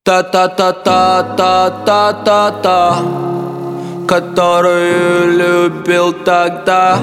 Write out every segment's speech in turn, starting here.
Та-та-та-та-та-та-та-та, которую любил тогда.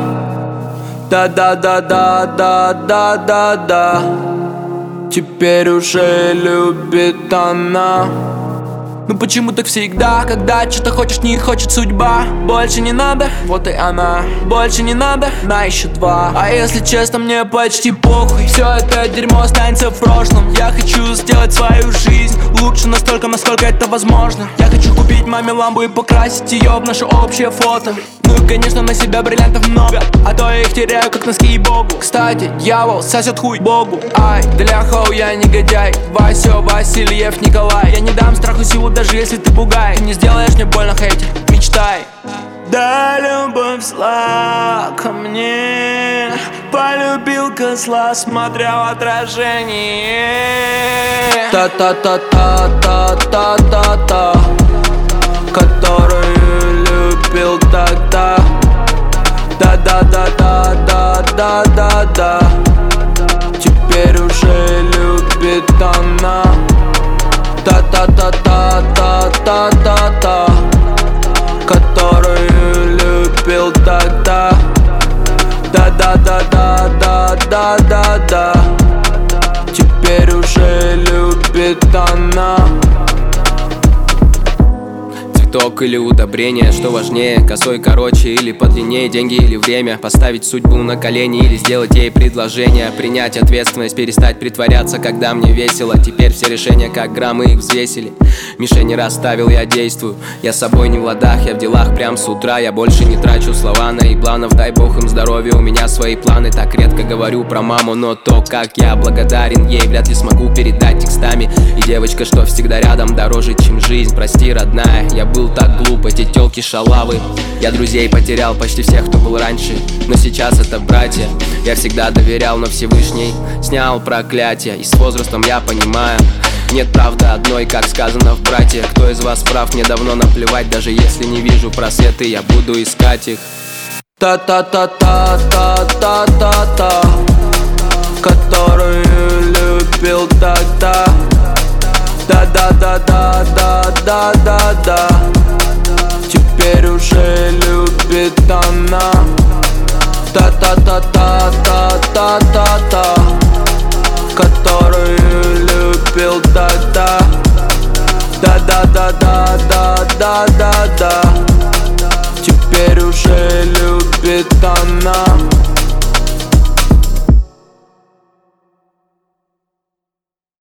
Да-да-да-да-да-да-да-да, теперь уже любит она. Ну почему так всегда, когда что-то хочешь, не хочет судьба? Больше не надо, вот и она. Больше не надо, на еще два. А если честно, мне почти похуй. Все это дерьмо останется в прошлом. Я хочу сделать свою жизнь лучше настолько, насколько это возможно. Я хочу купить маме ламбу и покрасить ее в наше общее фото. Ну и конечно на себя бриллиантов много, а то я их теряю как носки и богу. Кстати, дьявол сосет хуй богу. Ай, для хоу я негодяй. Вася, Васильев, Николай. Я не дам страху силу, даже если ты бугай. Ты не сделаешь мне больно, хейтер, мечтай. Да, любовь зла ко мне. Полюбил козла, смотря в отражение. Та-та-та-та-та-та-та, которую любил тогда. Да-да-да-да-да-да-да, теперь уже любит она. Та-та-та-та-та-та-та, которую любил тогда. Да-да-да-да-да-да-да, теперь уже любит она. Цветок или удобрение, что важнее? Косой короче или подлиннее? Деньги или время? Поставить судьбу на колени или сделать ей предложение? Принять ответственность, перестать притворяться, когда мне весело. Теперь все решения как граммы их взвесили. Мишени расставил, я действую. Я с собой не в ладах, я в делах прям с утра. Я больше не трачу слова на ебланов. Дай бог им здоровья, у меня свои планы. Так редко говорю про маму, но то, как я благодарен ей, вряд ли смогу передать текстами. И девочка, что всегда рядом, дороже, чем жизнь. Прости, родная, я был так глуп, эти тёлки шалавы. Я друзей потерял, почти всех, кто был раньше, но сейчас это братья. Я всегда доверял, но Всевышний снял проклятие. И с возрастом я понимаю, нет правды одной, как сказано в «Братьях». Кто из вас прав, мне давно наплевать. Даже если не вижу просветы, я буду искать их. Та-та-та-та-та-та-та, которую любил тогда. Да-да-да-да-да-да-да, теперь уже любит она. Та-та-та-та-та-та-та, которую